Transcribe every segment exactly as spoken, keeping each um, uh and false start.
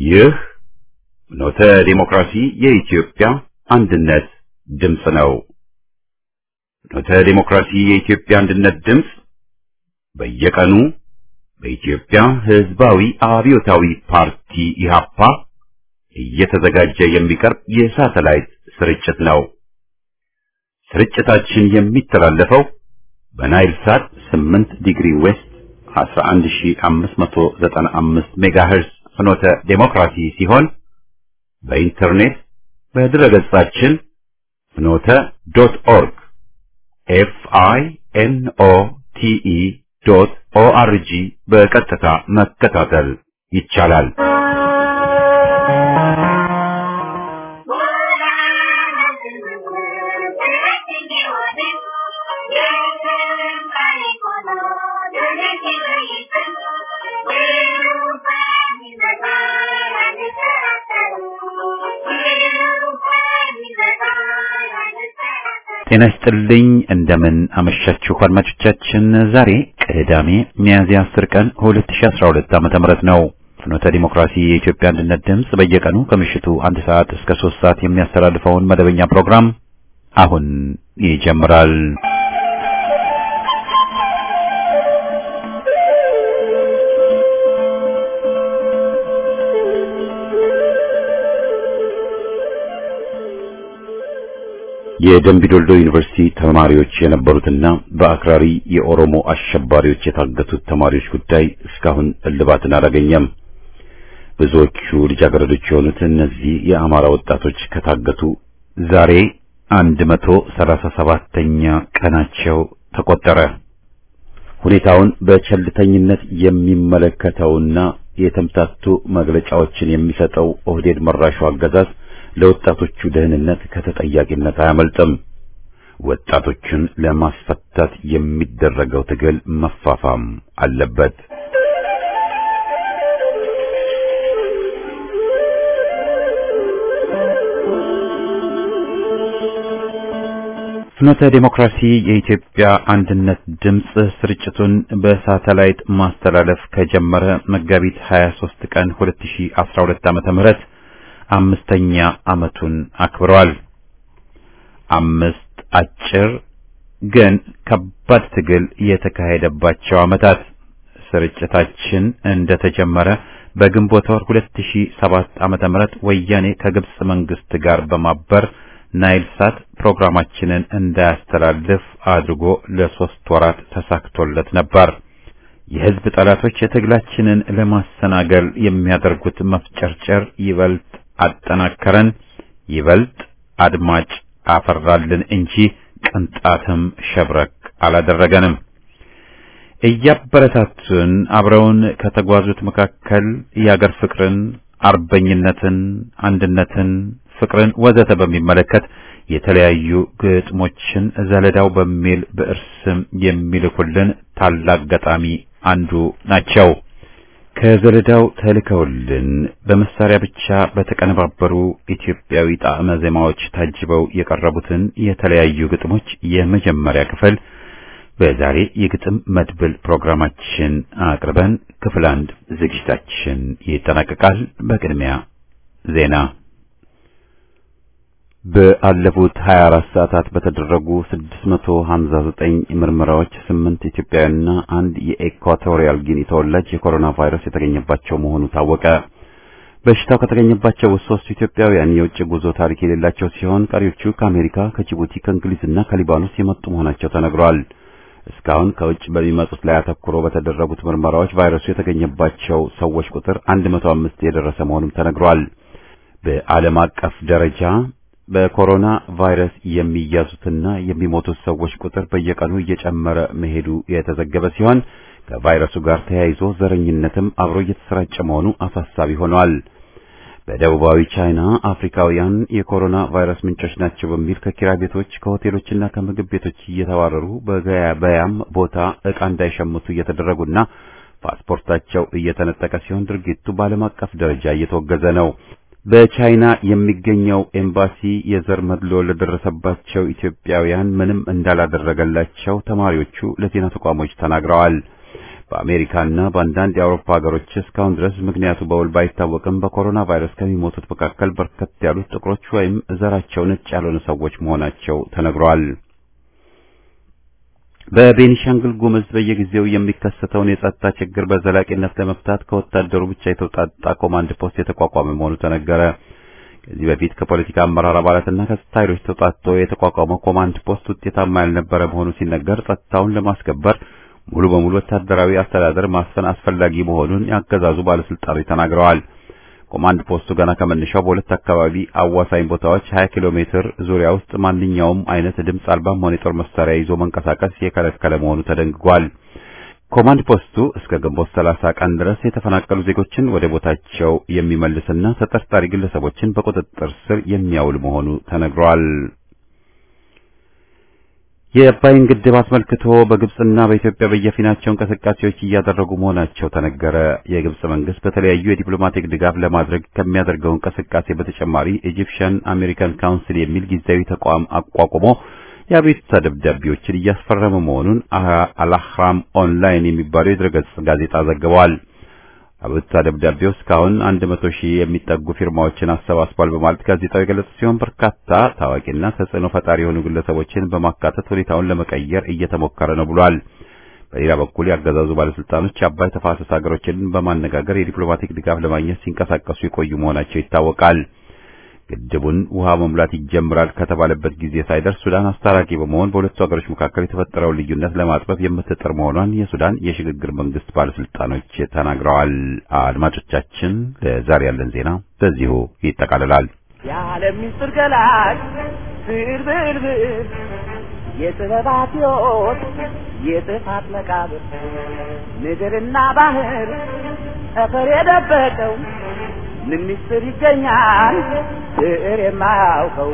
ይህ ፍኖተ ዲሞክራሲ የኢትዮጵያ አንድነት ድምፅ ነው። ፍኖተ ዲሞክራሲ የኢትዮጵያ አንድነት ድምፅ በየቀኑ በኢትዮጵያ ሕዝባዊ አብዮታዊ ፓርቲ ኢህአፓ እየተዘጋጀ የሚቀርብ የሳተላይት ስርጭት ነው። ስርጭታችን የሚተላለፈው በናይል ሳት ስምንት ዲግሪ ዌስት አስራ አንድ ሺህ አምስት መቶ ዘጠና አምስት ሜጋሄርዝ ፍኖተ ዲሞክራሲ ሲሆን በኢንተርኔት በድረገጻችን ፍኖተ ዶት ኦርግ ኤፍ አይ ኤን ኦ ቲ ኢ ዶት ኦ አር ጂ በቀጥታ መከታተል ይቻላል። ጤና ይስጥልኝ እንደምን አመሻችሁ አድማጮቻችን። ዛሬ ቅዳሜ ሚያዝያ አስር ቀን ሁለት ሺህ አስራ ሁለት ዓመተ ምህረት ነው። ፍኖተ ዲሞክራሲ የኢትዮጵያ አንድነት ድምፅ በየቀኑ ከምሽቱ አንድ ሰዓት እስከ ሶስት ሰዓት የሚያስተላልፈውን መደበኛ ፕሮግራም አሁን ይጀምራል። የደምቢ ዶልዶ ዩኒቨርሲቲ ተማሪዎች የነበሩትና በአክራሪ የኦሮሞ አሸባሪዎች የታገቱት ተማሪዎች ጉዳይ እስካሁን እልባትን አላገኘም። ብዙዎቹ ልጃገረዶች የሆኑት እነዚህ የአማራ ወጣቶች ከታገቱ ዛሬ አንድ መቶ ሰላሳ ሰባተኛ ቀናቸው ተቆጠረ። ሁኔታውን በቸልተኝነት የሚመለከተውና የተምታቱ መግለጫዎችን የሚሰጠው ኦህዴድ መራሹ አገዛዝ ለወጣቶቹ ደህንነት ከተጠያቂነት አያመልጥም። ወጣቶችን ለማስፈታት የሚደረገው ትግል መፋፋም አለበት። ፍኖተ ዲሞክራሲ የኢትዮጵያ አንድነት ድምፅ ስርጭቱን በሳተላይት ማስተላለፍ ከጀመረ መጋቢት ሀያ ሦስት ቀን ሁለት ሺህ አስራ ሁለት ዓመተ ምህረት አምስተኛ ዓመቱን አክብሯል። አምስት አጭር ግን ከባድ ትግል የተካሄደባቸው ዓመታት። ስርጭታችን እንደተጀመረ በግንቦት ወር ሁለት ሺህ ሰባት ዓመተ ምህረት ወያኔ ከግብጽ መንግስት ጋር በማበር ናይል ሳት ፕሮግራማችንን እንዳያስተላልፍ አድርጎ ለሶስት ወራት ተሳክቶለት ነበር። የህዝብ ጠላቶች የትግላችንን ለማሰናገል የሚያደርጉት መፍጨርጨር ይበልጥ አጠናከረን፣ ይበልጥ አድማጭ አፈራልን እንጂ ቅንጣትም ሸብረክ አላደረገንም። እያበረታቱን አብረውን ከተጓዙት መካከል የአገር ፍቅርን፣ አርበኝነትን፣ አንድነትን፣ ፍቅርን ወዘተ በሚመለከት የተለያዩ ግጥሞችን ዘለዳው በሚል በእርስም የሚልኩልን ታላቅ ገጣሚ አንዱ ናቸው። ከዘለዳው ተልከውልን በመሳሪያ ብቻ በተቀነባበሩ ኢትዮጵያዊ ጣዕመ ዜማዎች ታጅበው የቀረቡትን የተለያዩ ግጥሞች የመጀመሪያ ክፍል በዛሬ የግጥም መድብል ፕሮግራማችን አቅርበን ክፍል አንድ ዝግጅታችን ይጠናቀቃል። በቅድሚያ ዜና። በአለፉት ሀያ አራት ሰዓታት በተደረጉ ስድስት መቶ ሀምሳ ዘጠኝ ምርመራዎች ስምንት ኢትዮጵያውያንና አንድ የኢኳቶሪያል ጊኒ ተወላጅ የኮሮና ቫይረስ የተገኘባቸው መሆኑ ታወቀ። በሽታው ከተገኘባቸው ሶስት ኢትዮጵያውያን የውጭ ጉዞ ታሪክ የሌላቸው ሲሆን ቀሪዎቹ ከአሜሪካ፣ ከጅቡቲ፣ ከእንግሊዝና ከሊባኖስ የመጡ መሆናቸው ተነግሯል። እስካሁን ከውጭ በሚመጡት ላይ አተኩሮ በተደረጉት ምርመራዎች ቫይረሱ የተገኘባቸው ሰዎች ቁጥር አንድ መቶ አምስት የደረሰ መሆኑም ተነግሯል። በዓለም አቀፍ ደረጃ በኮሮና ቫይረስ የሚያዙትና የሚሞቱት ሰዎች ቁጥር በየቀኑ እየጨመረ መሄዱ የተዘገበ ሲሆን ከቫይረሱ ጋር ተያይዞ ዘረኝነትም አብሮ እየተሰራጨ መሆኑ አሳሳቢ ሆኗል። በደቡባዊ ቻይና አፍሪካውያን የኮሮና ቫይረስ ምንጮች ናቸው በሚል ከኪራይ ቤቶች፣ ከሆቴሎችና ከምግብ ቤቶች እየተባረሩ በገበያም ቦታ ዕቃ እንዳይሸምቱ እየተደረጉና ፓስፖርታቸው እየተነጠቀ ሲሆን ድርጊቱ በዓለም አቀፍ ደረጃ እየተወገዘ ነው። በቻይና የሚገኘው ኤምባሲ የዘር መድሎ ለደረሰባቸው ኢትዮጵያውያን ምንም እንዳላደረገላቸው ተማሪዎቹ ለዜና ተቋሞች ተናግረዋል። በአሜሪካና በአንዳንድ የአውሮፓ ሀገሮች እስካሁን ድረስ ምክንያቱ በውል ባይታወቅም በኮሮና ቫይረስ ከሚሞቱት መካከል በርከት ያሉት ጥቁሮች ወይም ዘራቸው ነጭ ያልሆኑ ሰዎች መሆናቸው ተነግሯል። በቤኒሻንጉል ጉሙዝ በየጊዜው የሚከሰተውን የጸጥታ ችግር በዘላቂነት ለመፍታት ከወታደሩ ብቻ የተውጣጣ ኮማንድ ፖስት የተቋቋመ መሆኑ ተነገረ። ከዚህ በፊት ከፖለቲካ አመራር አባላትና ከጸጥታ ኃይሎች ተውጣጥቶ የተቋቋመው ኮማንድ ፖስት ውጤታማ ያልነበረ መሆኑ ሲነገር ጸጥታውን ለማስከበር ሙሉ በሙሉ ወታደራዊ አስተዳደር ማስፈን አስፈላጊ መሆኑን ያገዛዙ ባለስልጣኖች ተናግረዋል። ኮማንድ ፖስቱ ገና ከመነሻው በሁለት አካባቢ አዋሳኝ ቦታዎች ሀያ ኪሎ ሜትር ዙሪያ ውስጥ ማንኛውም አይነት ድምጽ አልባም ሆነ የጦር መሳሪያ ይዞ መንቀሳቀስ የከለከለ መሆኑ ተደንግጓል። ኮማንድ ፖስቱ እስከ ግንቦት ሰላሳ ቀን ድረስ የተፈናቀሉ ዜጎችን ወደ ቦታቸው የሚመልስና ተጠርጣሪ ግለሰቦችን በቁጥጥር ስር የሚያውል መሆኑ ተነግሯል። የአባይን ግድብ አስመልክቶ በግብጽና በኢትዮጵያ በየፊናቸው እንቅስቃሴዎች እያደረጉ መሆናቸው ተነገረ። የግብጽ መንግስት በተለያዩ የዲፕሎማቲክ ድጋፍ ለማድረግ ከሚያደርገው እንቅስቃሴ በተጨማሪ ኢጂፕሽያን አሜሪካን ካውንስል የሚል ጊዜያዊ ተቋም አቋቁሞ የአቤቱታ ደብዳቤዎችን እያስፈረመ መሆኑን አልአህራም ኦንላይን የሚባለው የድረገጽ ጋዜጣ ዘግቧል። አቤቱታ ደብዳቤው እስካሁን አንድ መቶ ሺህ የሚጠጉ ፊርማዎችን አሰባስቧል በማለት ጋዜጣው የገለጸ ሲሆን በርካታ ታዋቂና ተጽዕኖ ፈጣሪ የሆኑ ግለሰቦችን በማካተት ሁኔታውን ለመቀየር እየተሞከረ ነው ብሏል። በሌላ በኩል ያገዛዙ ባለስልጣኖች አባይ ተፋሰስ ሀገሮችን በማነጋገር የዲፕሎማቲክ ድጋፍ ለማግኘት ሲንቀሳቀሱ የቆዩ መሆናቸው ይታወቃል። ግድቡን ውሃ መሙላት ይጀምራል ከተባለበት ጊዜ ሳይደርስ ሱዳን አስታራቂ በመሆን በሁለቱ ሀገሮች መካከል የተፈጠረውን ልዩነት ለማጥበብ የምትጥር መሆኗን የሱዳን የሽግግር መንግስት ባለስልጣኖች ተናግረዋል። አድማጮቻችን፣ ለዛሬ ያለን ዜና በዚሁ ይጠቃልላል። የዓለም ምስጢር ገላጭ ብርብርብር የጥበባት ሕይወት የጥፋት መቃብር ምድርና ባህር ጠፈር የደበቀው ምን ምስጢር ይገኛል ስር የማያውቀው?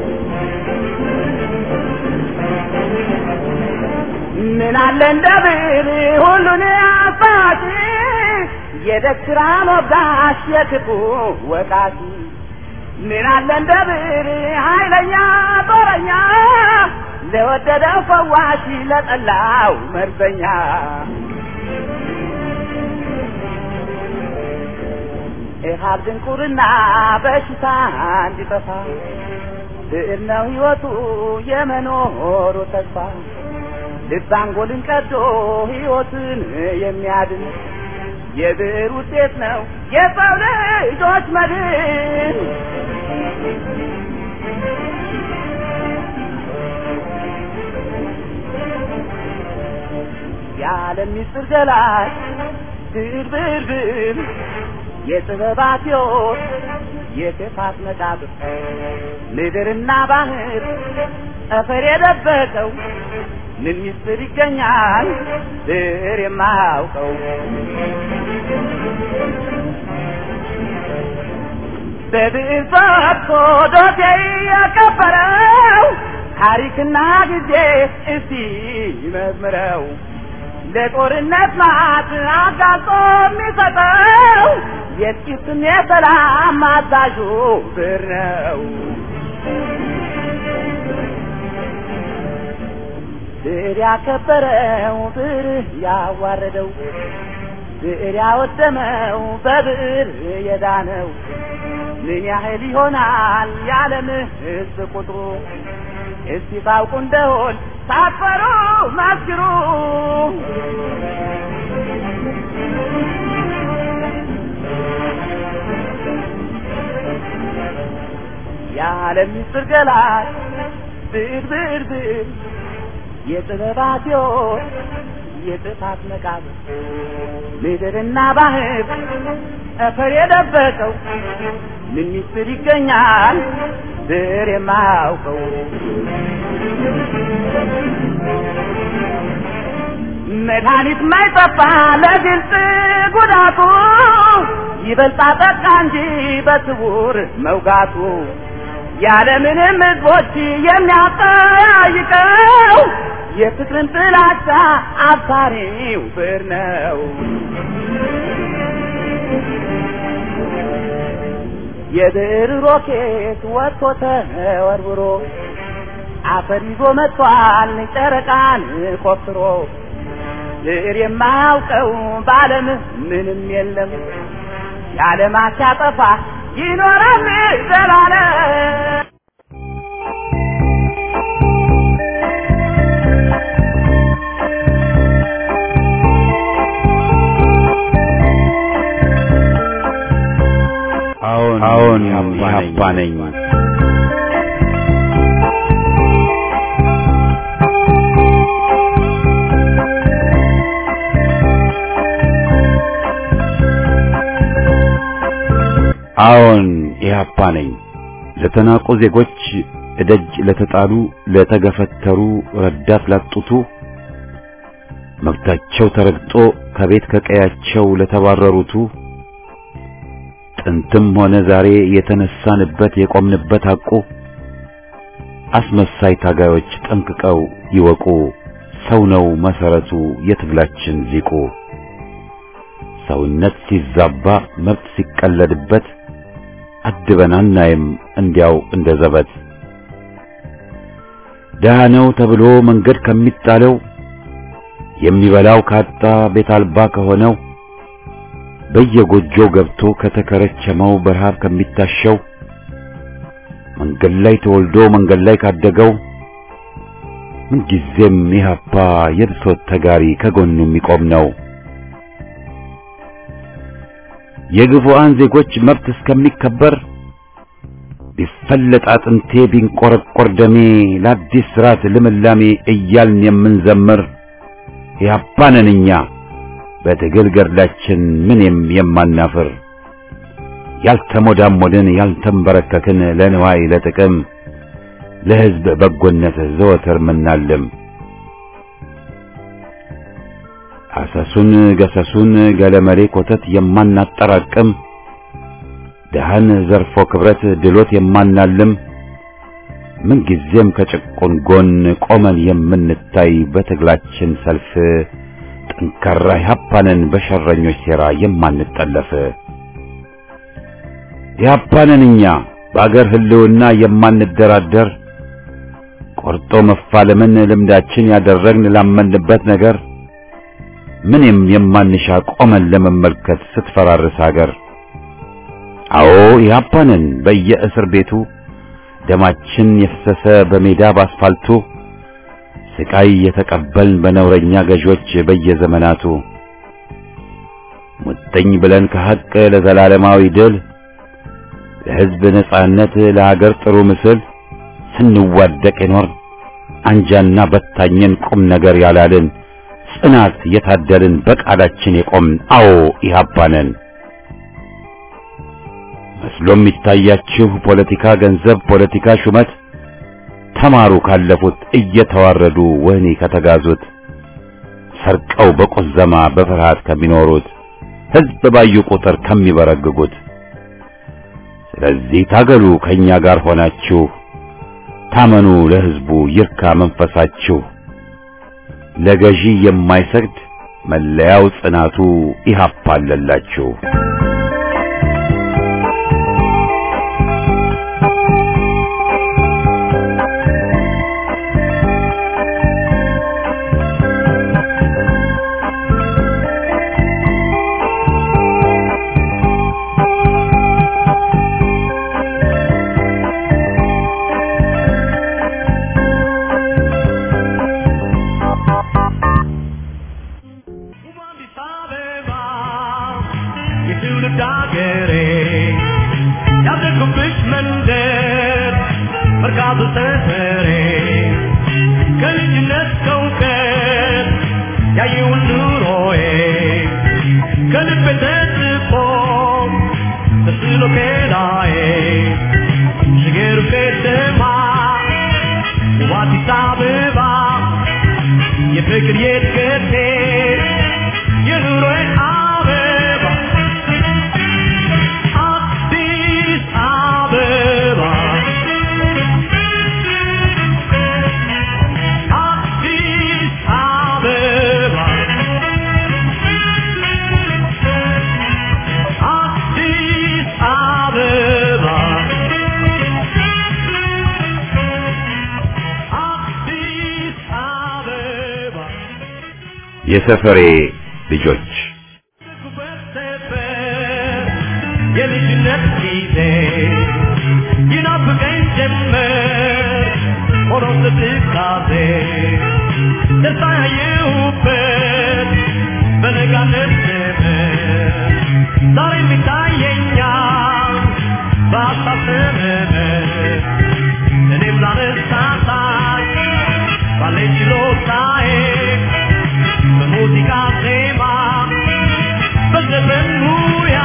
ምን አለ እንደ ብር ሁሉን አባቲ የደስራ ሞጋሽ የክፉ ወቃቲ ምን አለ እንደ ብር ኃይለኛ ጦረኛ ለወደደው ፈዋሽ ለጠላው መርዘኛ ኢሃብ ድንቁርና በሽታ እንዲጠፋ ብዕር ነው ሕይወቱ የመኖሩ ተስፋ ልብ አንጎልን ቀዶ ሕይወትን የሚያድን የብዕር ውጤት ነው የሰው ልጆች መድን። የዓለም ምስጢር ገላጭ ብዕር ብዕር ብዕር የጥበባት ሕይወት የጥፋት መቃብር ምድርና ባህር ጠፈር የደበቀው ምን ምስጢር ይገኛል ብዕር የማያውቀው? በብዕር ፈትቶ ዶሴ ያከበረው ታሪክና ጊዜ እስቲ ይመርምረው ለጦርነት ማት አጋልጦ የሚሰጠው የጥቂትን የሰላም አዛዡ ብዕር ነው። ብዕር ያከበረው ብዕር ያዋረደው ብዕር ያወደመው በብዕር የዳነው ምን ያህል ይሆናል የዓለም ሕዝብ ቁጥሩ? እስቲ ታውቁ እንደሆን ሳትፈሩ መስክሩ። የዓለም ምስጢር ገላጭ ብዕር ብዕር ብዕር የጥበባት ሕይወት የጥፋት መቃብር ምድርና ባህር ጠፈር የደበቀው ምን ምስጢር ይገኛል ብዕር የማያውቀው? መድኃኒት ማይጠፋ ለግልጽ ጉዳቱ ይበልጣ ጠቃ እንጂ በስውር መውጋቱ ያለምንም ሕዝቦች የሚያጠያይቀው የፍቅርን ጥላቻ አባሪው ብዕር ነው። የብዕር ሮኬት ወጥቶ ተወርውሮ አፈር ይዞ መጥቷል ጨረቃን ቆፍሮ ድር የማያውቀው በዓለም ምንም የለም ያለማቻ ጠፋ ይኖራል ዘላለም አዎን አዎን ያባነኝ አዎን ያባነኝ ለተናቁ ዜጎች እደጅ ለተጣሉ ለተገፈተሩ ረዳት ላጡቱ መብታቸው ተረግጦ ከቤት ከቀያቸው ለተባረሩቱ ጥንትም ሆነ ዛሬ የተነሳንበት የቆምንበት ሐቁ አስመሳይ ታጋዮች ጠንቅቀው ይወቁ ሰው ነው መሰረቱ የትግላችን ሊቁ ሰውነት ሲዛባ መብት ሲቀለድበት አድበን አናይም እንዲያው እንደዘበት ደሃ ነው ተብሎ መንገድ ከሚጣለው የሚበላው ካጣ ቤት አልባ ከሆነው በየጎጆው ገብቶ ከተከረቸመው በረሃብ ከሚታሸው መንገድ ላይ ተወልዶ መንገድ ላይ ካደገው ምን ጊዜም ኢህአፓ የብሶት ተጋሪ ከጎኑ የሚቆም ነው የግፉአን ዜጎች መብት እስከሚከበር ቢፈለጥ አጥንቴ ቢንቆረቆር ደሜ ለአዲስ ስርዓት ልምላሜ እያልን የምንዘምር ኢህአፓ ነን እኛ በትግል ገድላችን ምንም የማናፍር ያልተሞዳሞድን ያልተንበረከክን ለንዋይ ለጥቅም ለህዝብ በጎነት ዘወትር ምናልም አሳሱን ገሰሱን ገለመሌ ኮተት የማናጠራቅም ደሃን ዘርፎ ክብረት ድሎት የማናልም ምን ጊዜም ከጭቆን ጎን ቆመን የምንታይ በትግላችን ሰልፍ ጠንካራ ኢህአፓንን በሸረኞች ሴራ የማንጠለፍ ኢህአፓንን እኛ በአገር ህልውና የማንደራደር ቆርጦ መፋለምን ልምዳችን ያደረግን ላመንበት ነገር ምንም የማንሻ ቆመን ለመመልከት ስትፈራርስ ሀገር አዎ ኢህአፓንን በየእስር ቤቱ ደማችን የፈሰሰ በሜዳ ባስፋልቱ ስቃይ የተቀበልን በነውረኛ ገዦች በየዘመናቱ ሙጥኝ ብለን ከሐቅ ለዘላለማዊ ድል ለህዝብ ነጻነት ለሀገር ጥሩ ምስል ስንዋደቅ ይኖር አንጃና በታኘን ቁም ነገር ያላልን ጽናት የታደልን በቃላችን የቆምን አዎ ኢህአፓ ነን መስሎም ይታያችሁ ፖለቲካ ገንዘብ ፖለቲካ ሹመት ተማሩ ካለፉት እየተዋረዱ ወህኒ ከተጋዙት ሰርቀው በቆዘማ በፍርሃት ከሚኖሩት ህዝብ ባዩ ቁጥር ከሚበረግጉት ስለዚህ ታገሉ ከኛ ጋር ሆናችሁ ታመኑ ለህዝቡ ይርካ መንፈሳችሁ ለገዢ የማይሰግድ መለያው ጽናቱ ኢህአፓ አለላችሁ የሰፈሬ ልጆች የልጅነት ጊዜ ይናፍቀኝ ጀመር ሆኖ ትካዜ ደስታ ያየሁበት በነጋነት ዘመን ዛሬ የሚታየኛል በሀሳብ ዘመን እኔም ላነሳሳኝ ባለኝ ችሎታዬ በሙዚቃ ዜማ በዘፈን ሙያ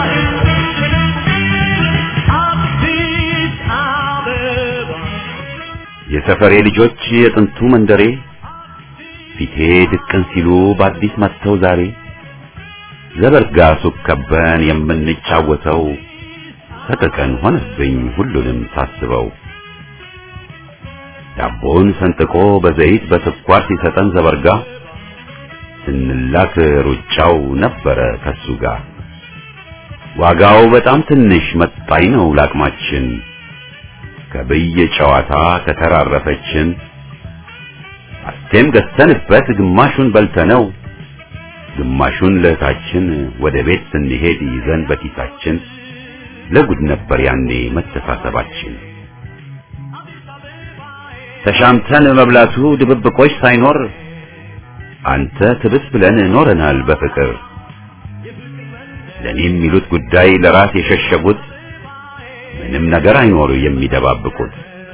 አዲስ አበባ የሰፈሬ ልጆች የጥንቱ መንደሬ ፊቴ ድቅን ሲሉ በአዲስ መጥተው ዛሬ ዘበርጋ ሱቅ ከበን የምንጫወተው ሰቀቀን ሆነብኝ ሁሉንም ሳስበው ዳቦን ሰንጥቆ በዘይት በስኳር ሲሰጠን ዘበርጋ ስንላክ ሩጫው ነበረ ከሱ ጋር ዋጋው በጣም ትንሽ መጣኝ ነው ላቅማችን ከብየ ጨዋታ ከተራረፈችን አስቴም ገዝተንበት ግማሹን በልተነው ግማሹን ለታችን ወደ ቤት ስንሄድ ይዘን በኪሳችን ለጉድ ነበር ያኔ መተሳሰባችን ተሻምተን መብላቱ ድብብቆች ሳይኖር አንተ ትብስ ብለን ኖረናል በፍቅር ለኔ የሚሉት ጉዳይ ለራስ የሸሸጉት ምንም ነገር አይኖር የሚደባብቁት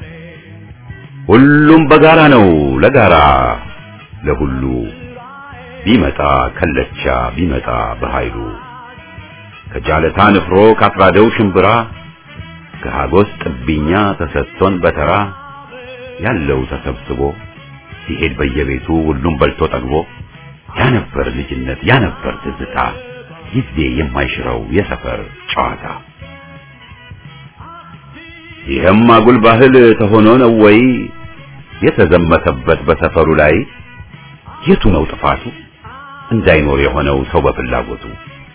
ሁሉም በጋራ ነው ለጋራ ለሁሉ ቢመጣ ከለቻ ቢመጣ በኃይሉ ከጃለታ ንፍሮ ካፍራደው ሽምብራ ከሃጎስ ጥብኛ ተሰጥቶን በተራ ያለው ተሰብስቦ ሲሄድ በየቤቱ ሁሉም በልቶ ጠግቦ ያ ነበር ልጅነት ያ ነበር ትዝታ ጊዜ የማይሽረው የሰፈር ጨዋታ ይህም አጉል ባህል ተሆኖ ነው ወይ የተዘመተበት በሰፈሩ ላይ የቱ ነው ጥፋቱ እንዳይኖር የሆነው ሰው በፍላጎቱ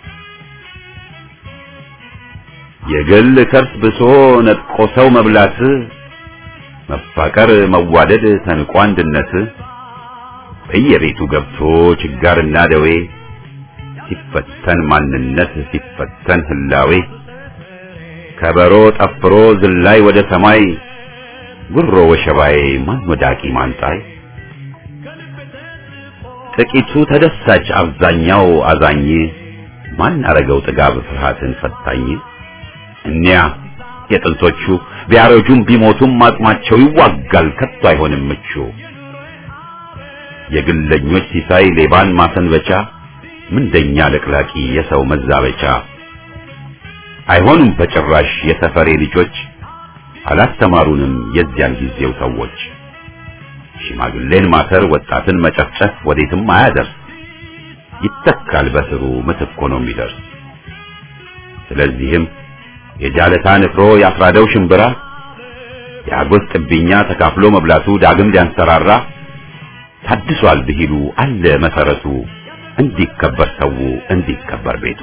የግል ከርስ ብሶ ነጥቆ ሰው መብላት መፋቀር መዋደድ ተንቆ አንድነት በየቤቱ ገብቶ ችጋርና ደዌ ሲፈተን ማንነት ሲፈተን ህላዌ ከበሮ ጠፍሮ ዝላይ ወደ ሰማይ ጉሮ ወሸባይ ማን ወዳቂ ማንጣይ ጥቂቱ ተደሳች አብዛኛው አዛኝ ማን አረገው ጥጋብ ፍርሃትን ፈታኝ እኒያ የጥንቶቹ ቢያረጁም ቢሞቱም አጥማቸው ይዋጋል ከቶ አይሆንም ምቹ የግለኞች ሲሳይ ሌባን ማሰንበቻ ምንደኛ ለቅላቂ የሰው መዛበቻ አይሆኑም በጭራሽ የሰፈሬ ልጆች አላስተማሩንም የዚያን ጊዜው ሰዎች ሽማግሌን ማተር ወጣትን መጨፍጨፍ ወዴትም አያደርስ ይተካል በስሩ ምትክ ሆኖ የሚደርስ ስለዚህም የጃለታ ንፍሮ ያፍራደው ሽምብራ የአጎስ ጥብኛ ተካፍሎ መብላቱ ዳግም ሊያንሰራራ ታድሷል ብሂሉ አለ መሰረቱ እንዲከበር ሰው እንዲከበር ቤቱ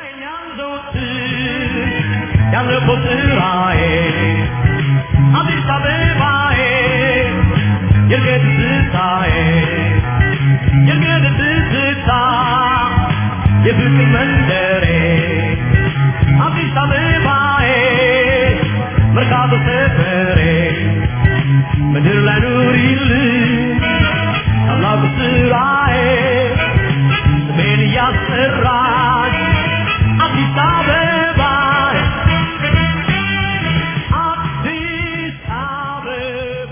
ያለፈው ስራዬ አዲስ አበባዬ የርገድ ትዝታዬ የርገድ ትዝታ የፍቅር መንደሬ አዲስ አበባዬ መርካቶ ሰፈሬ ምድር ላይ ኑሪልኝ ታላቁ ስራዬ ስሜን እያስጠራች አዲስ አበባ አዲስ አበባ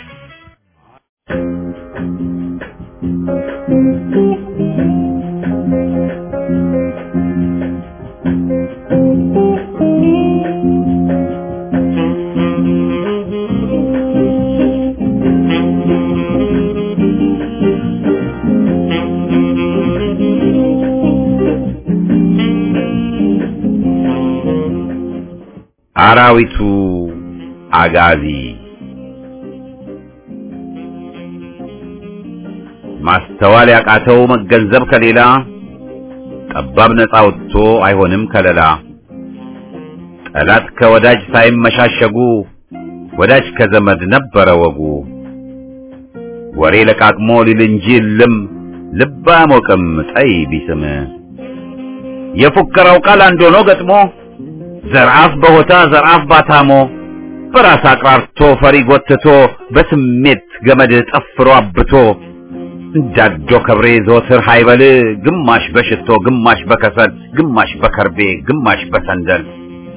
አራዊቱ አጋዚ ማስተዋል ያቃተው መገንዘብ ከሌላ ጠባብ ነፃ ወጥቶ አይሆንም ከለላ ጠላት ከወዳጅ ሳይመሻሸጉ ወዳጅ ከዘመድ ነበረ ወጉ ወሬ ለቃቅሞ ሊል እንጂ ልም ልብ አያሞቅም ጠይ ቢስም የፉከራው ቃል አንድ ሆኖ ገጥሞ ዘርአፍ በሆታ ዘርአፍ ባታሞ በራስ አቅራርቶ ፈሪ ጎትቶ በስሜት ገመድ ጠፍሮ አብቶ እንዳዶ ከብሬ ዞትር ሃይበል ግማሽ በሽቶ ግማሽ በከሰል ግማሽ በከርቤ ግማሽ በሰንደል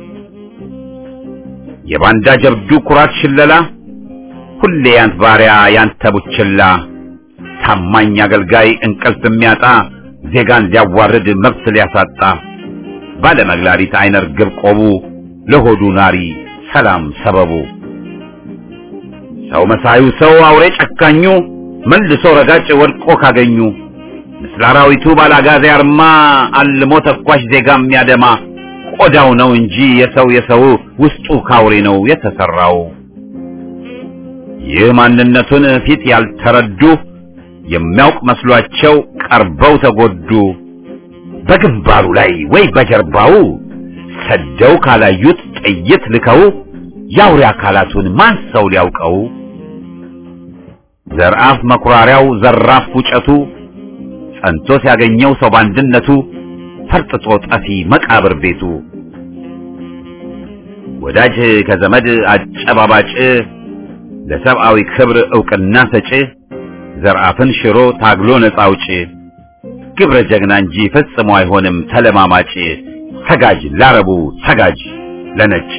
የባንዳ ጀብዱ ኩራት ሽለላ ሁሌ ያንተ ባሪያ ያንተ ቡችላ ታማኝ አገልጋይ እንቅልፍ የሚያጣ ዜጋን ሊያዋርድ መብት ሊያሳጣ ባለ መግላሪት አይነር ግብ ቆቡ ለሆዱ ናሪ ሰላም ሰበቡ ሰው መሳዩ ሰው አውሬ ጨካኙ መልሶ ረጋጭ ወድቆ ካገኙ ምስላራዊቱ ባላጋዜ አርማ አልሞ ተኳሽ ዜጋ የሚያደማ ቆዳው ነው እንጂ የሰው የሰው ውስጡ ካውሬ ነው የተሰራው ይህ ማንነቱን ፊት ያልተረዱ የሚያውቅ መስሏቸው ቀርበው ተጎዱ በግንባሩ ላይ ወይ በጀርባው ሰደው ካላዩት ጥይት ልከው ያውሬ አካላቱን ማን ሰው ሊያውቀው ዘርአፍ መኩራሪያው ዘራፍ ውጨቱ ጸንቶ ሲያገኘው ሰው ባንድነቱ ፈርጥጦ ጠፊ መቃብር ቤቱ ወዳጅ ከዘመድ አጨባባጭ ለሰብአዊ ክብር ዕውቅና ሰጪ ዘርአፍን ሽሮ ታግሎ ነፃ አውጪ ግብረ ጀግና እንጂ ፈጽሞ አይሆንም ተለማማጭ ሰጋጅ ላረቡ ሰጋጅ ለነጭ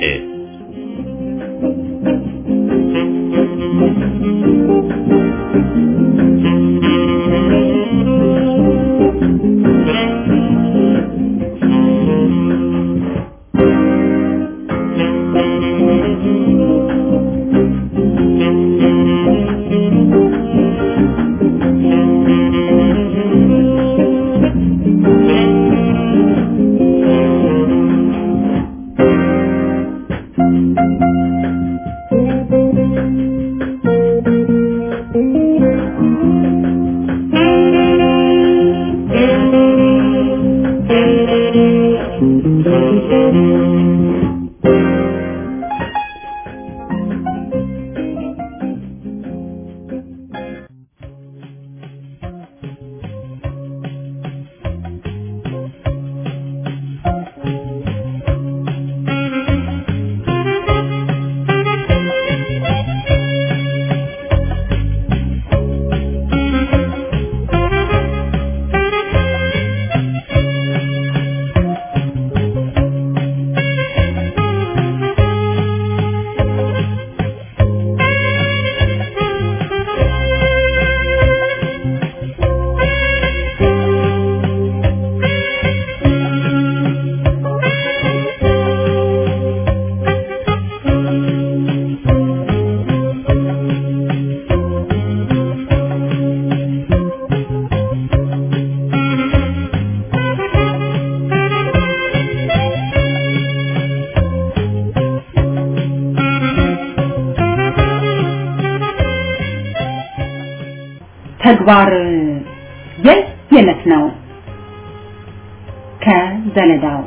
ተግባር የየለት ነው ከዘለዳው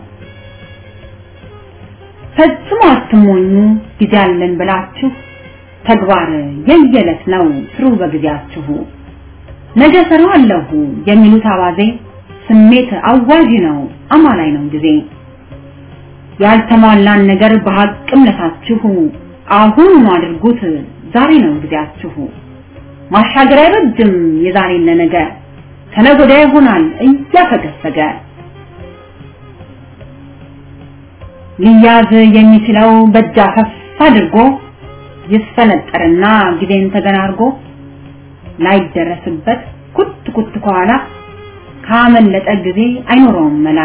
ፈጽሞ አትሞኙ ጊዜ አለን ብላችሁ ተግባር የየለት ነው ስሩ በጊዜያችሁ ነገ ሰራለሁ የሚሉት አዋዜ ስሜት አዋጅ ነው አማላይ ነው ጊዜ ያልተሟላን ነገር በሐቅም ለታችሁ አሁን አድርጉት ዛሬ ነው ጊዜያችሁ ማሻገር አይበጅም የዛሬን ለነገ ተነገደ ይሆናል እያፈገፈገ ሊያዝ የሚችለው በጃፈፍ አድርጎ ይስፈነጠርና ጊዜን ተገናርጎ ላይደረስበት ኩት ኩት ከኋላ ካመለጠ ጊዜ አይኖረውም መላ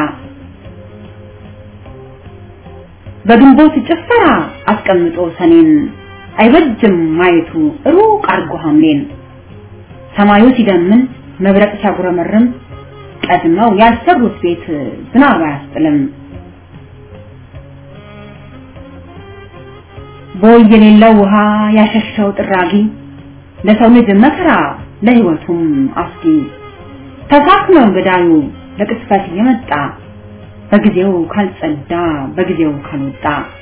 በግንቦት ጭፈራ አስቀምጦ ሰኔን አይበጅም ማየቱ ሩቅ አርጎ ሐምሌን ሰማዩ ሲደምን መብረቅ ሲያጉረመርም ቀድመው ያሰሩት ቤት ዝናብ አያስጥልም ቦይ የሌለው ውሃ ያሸሻው ጥራጊ ለሰው ልጅ መከራ ለህይወቱም አስጊ ተሳክኖ ገዳዩ ለቅስፈት የመጣ በጊዜው ካልጸዳ በጊዜው ካልወጣ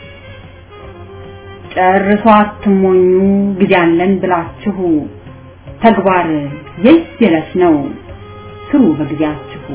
ጨርሶ አትሞኙ ጊዜ አለን ብላችሁ ተግባር የየለት ነው ስሩ በጊዜያችሁ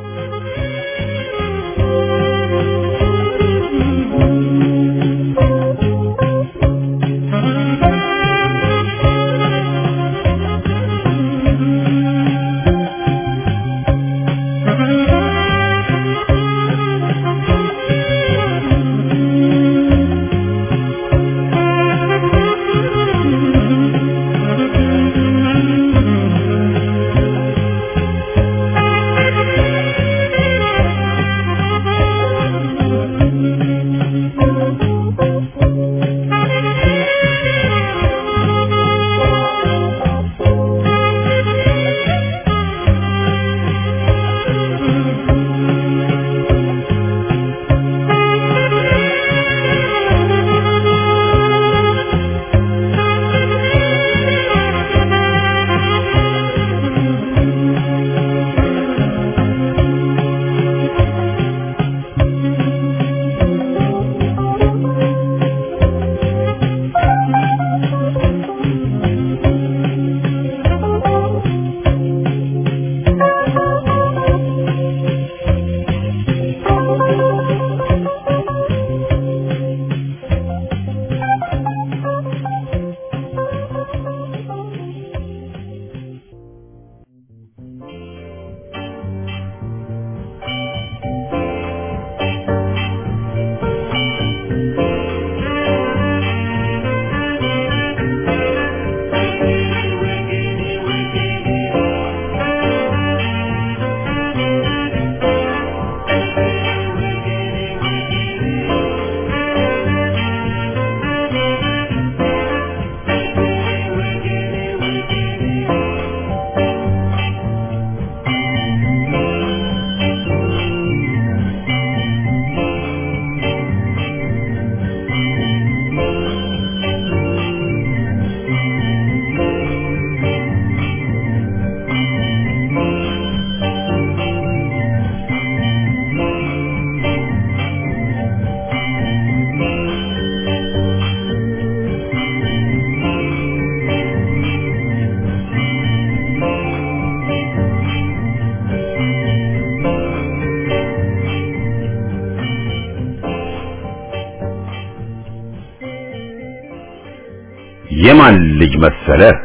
የማን ልጅ መሰለህ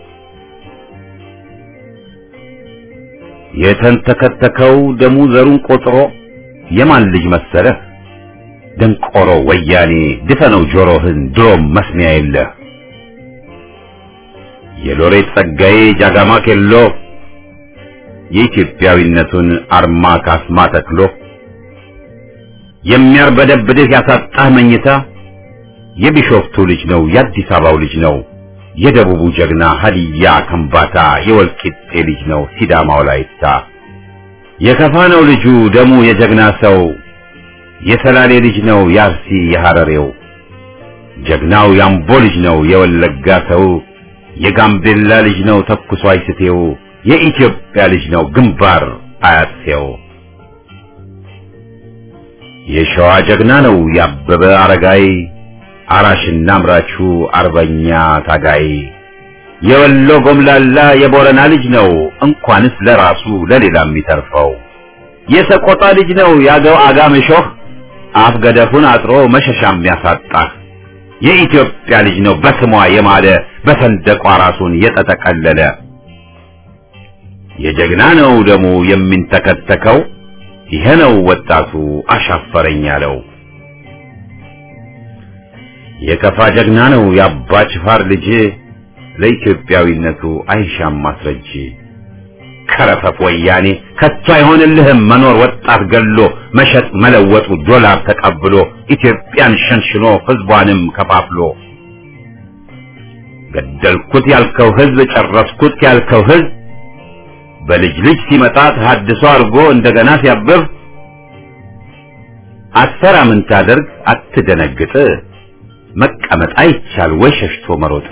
የተንተከተከው ደሙ ዘሩን ቆጥሮ የማን ልጅ መሰለህ ደንቆሮ ወያኔ ድፈነው ጆሮህን ድሮም መስሚያ የለህ የሎሬት ጸጋዬ ጃጋማ ኬሎ የኢትዮጵያዊነቱን አርማ ካስማ ተክሎ የሚያርበደብድህ ያሳጣህ መኝታ የቢሾፍቱ ልጅ ነው የአዲስ አበባው ልጅ ነው የደቡቡ ጀግና ሀዲያ ከምባታ የወልቂጤ ልጅ ነው ሲዳማው ላይታ የከፋ ነው ልጁ ደሙ የጀግና ሰው የሰላሌ ልጅ ነው ያርሲ የሐረሬው ጀግናው ያምቦ ልጅ ነው የወለጋ ሰው የጋምቤላ ልጅ ነው ተኩሶ አይስቴው የኢትዮጵያ ልጅ ነው ግንባር አያሴው የሸዋ ጀግና ነው ያበበ አረጋይ አራሽና አምራቹ አርበኛ ታጋይ የወሎ ጎምላላ የቦረና ልጅ ነው እንኳንስ ለራሱ ለሌላም የሚተርፈው የሰቆጣ ልጅ ነው ያገው አጋምሾህ አፍ ገደፉን አጥሮ መሸሻም ያሳጣ የኢትዮጵያ ልጅ ነው በስሟ የማለ በሰንደቋ ራሱን የተጠቀለለ የጀግና ነው ደሙ የሚንተከተከው ይሄ ነው ወጣቱ አሻፈረኝ ያለው የከፋ ጀግና ነው ያባ ጅፋር ልጅ ለኢትዮጵያዊነቱ አይሻም ማስረጅ ከረፈፍ ወያኔ ከቶ አይሆንልህም መኖር ወጣት ገሎ መሸጥ መለወጡ ዶላር ተቀብሎ ኢትዮጵያን ሸንሽኖ ህዝቧንም ከፋፍሎ ገደልኩት ያልከው ህዝብ ጨረስኩት ያልከው ህዝብ በልጅ ልጅ ሲመጣ ተሐድሶ አርጎ እንደገና ሲያብብ አትፈራ ምን ታደርግ አትደነግጥ መቀመጥ አይቻል ወይ ሸሽቶ መሮጥ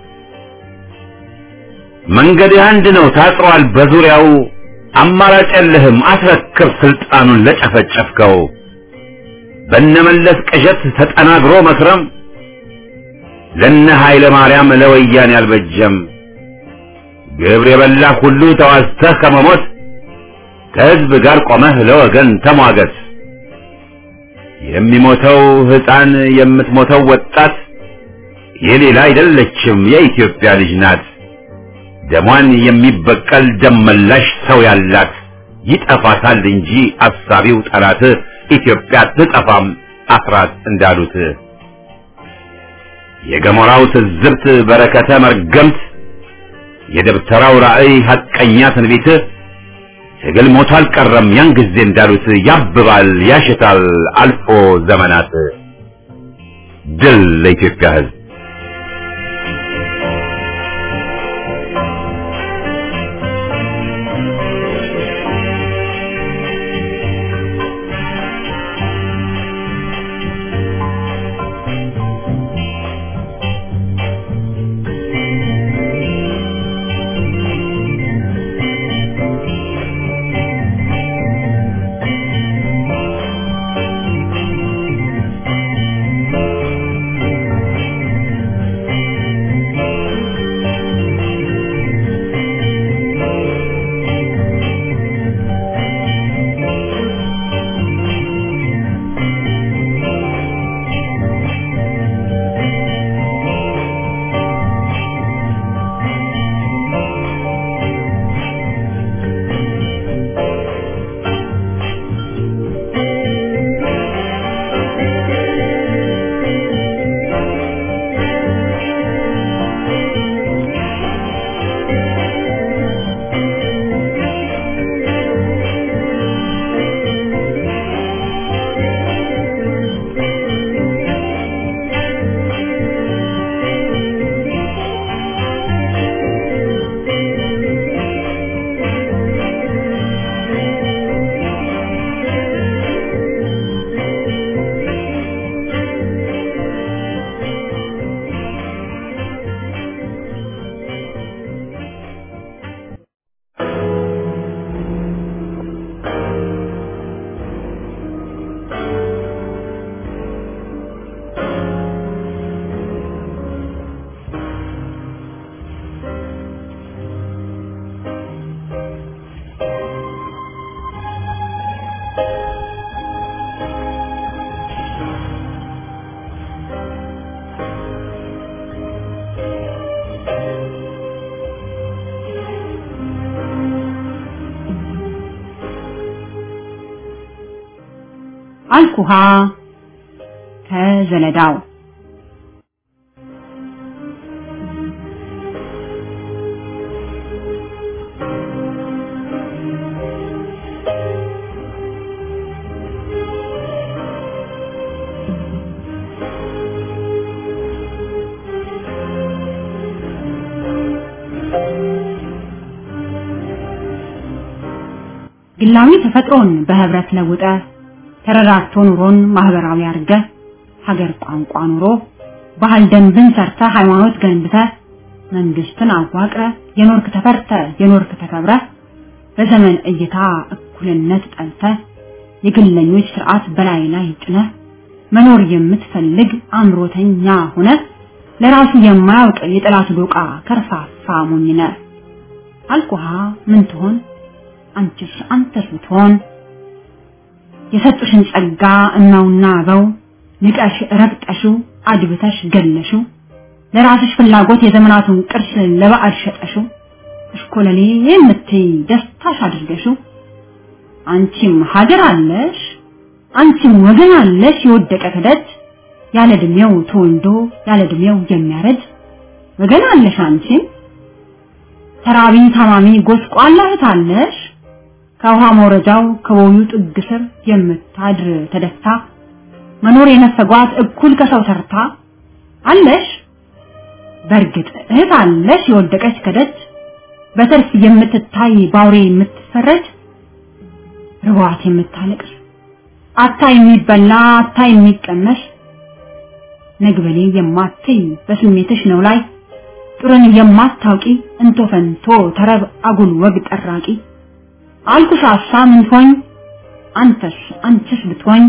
መንገድ አንድ ነው ታጥሯል በዙሪያው አማራጭ የለህም አስረክብ ስልጣኑን ለጨፈጨፍከው በነመለስ ቅዠት ተጠናግሮ መክረም ለነ ኃይለ ማርያም ለወያን ያልበጀም ግብር የበላ ሁሉ ተዋዝተህ ከመሞት ከህዝብ ጋር ቆመህ ለወገን ተሟገት የሚሞተው ህፃን የምትሞተው ወጣት የሌላ አይደለችም የኢትዮጵያ ልጅ ናት ደሟን የሚበቀል ደመላሽ ሰው ያላት ይጠፋታል እንጂ አሳቢው ጠላት ኢትዮጵያ ትጠፋም አፍራት እንዳሉት የገሞራው ትዝብት በረከተ መርገምት የደብተራው ራእይ ሐቀኛ ትንቢት ትግል ሞቶ አልቀረም ያን ጊዜ እንዳሉት ያብባል ያሽታል አልፎ ዘመናት ድል ለኢትዮጵያ ህዝብ አልኩሃ ከዘለዳው ግላዊ ተፈጥሮን በህብረት ለውጠ ተረራቶ ኑሮን ማህበራዊ አርገ ሀገር ቋንቋ ኑሮ ባህል ደንብን ሰርተ ሃይማኖት ገንብተ መንግስትን አዋቅረ የኖርክ ተፈርተ የኖርክ ተከብረ በዘመን እይታ እኩልነት ጠልተ የግለኞች ስርዓት በላይ ላይ ጭነ መኖር የምትፈልግ አምሮተኛ ሆነ ለራሱ የማያውቅ የጠላት ዶቃ ከርፋፋ ሞኝነ አልኩሃ ምን ትሆን አንቺስ አንተስ ብትሆን የሰጡሽን ጸጋ እናውና አበው ንቀሽ ረግጠሽው አድብተሽ ገለሽው ለራስሽ ፍላጎት የዘመናቱን ቅርስ ለባዕድ ሸጠሽው እስኮለሌ የምትይ ደስታሽ አድርገሽው አንቺም ሀገር አለሽ አንቺም ወገን አለሽ የወደቀ ከደት ያለ እድሜው ተወልዶ ያለ እድሜው የሚያረድ ወገን አለሽ አንቺም ተራቢ ታማሚ ጎስቋላ እህት አለሽ ከውሃ መውረጃው ከቦዩ ጥግ ስር የምታድር ተደስታ መኖር የነፈጓት እኩል ከሰው ሰርታ አለሽ በርግጥ እህት አለሽ የወደቀች ከደት በተርፍ የምትታይ ባውሬ የምትፈረጅ ርዋት የምታለቅስ አታ የሚበላ አታ የሚቀመስ ነግበሌ የማትይ በስሜትሽ ነው ላይ ጥሩን የማታውቂ እንቶ ፈንቶ ተረብ አጉል ወግ ጠራቂ አልኩሽ አሳም እንሆን አንተስ አንቺስ ብትሆን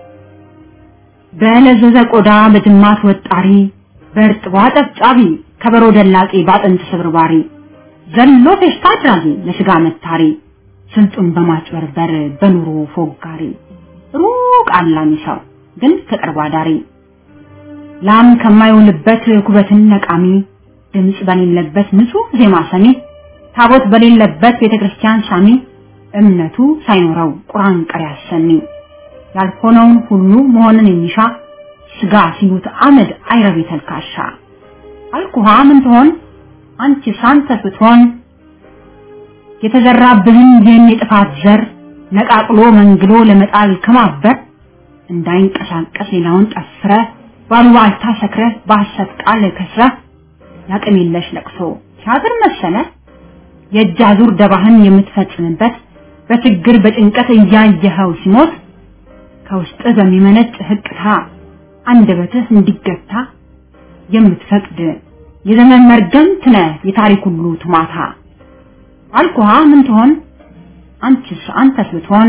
በለዘዘ ቆዳ በጅማት ወጣሪ በርጥቧ ጠብጫቢ ከበሮ ደላቂ ባጥንት ስብርባሪ ዘሎ ፌስታ አድራጊ ለስጋ መታሪ ስንቱን በማጭበርበር በኑሮ ፎጋሪ ሩቅ አላሚሳው ግን ከቅርብ አዳሪ ላም ከማይውልበት ኩበትን ነቃሚ ድምጽ በሌለበት ንጹህ ዜማ ሰሚ ታቦት በሌለበት ቤተክርስቲያን ሳሚ እምነቱ ሳይኖረው ቁርአን ቀሪ አሰሚ ያልሆነውን ሁሉ መሆንን የሚሻ ስጋ ሲሉት አመድ አይረብ ተልካሻ አልኩሃ ምን ትሆን አንቺ ሳንተ ስትሆን የተዘራብህን ይህን የጥፋት ዘር ነቃቅሎ መንግሎ ለመጣል ከማበር እንዳይንቀሳቀስ ሌላውን ጠፍረ ባሉባልታ ሰክረ በሐሰት ቃል ከስረ ያቅም የለሽ ለቅሶ ሲያድር መሰለ የእጃዙር ደባህን የምትፈጽምበት በችግር በጭንቀት እያየኸው ሲሞት ከውስጥ በሚመነጭ ህቅታ አንደበትህ እንዲገታ የምትፈቅድ የዘመን መርገምት ነህ የታሪክ ሁሉ ትማታ አልኩሃ ምን ትሆን አንቺስ አንተስ ብትሆን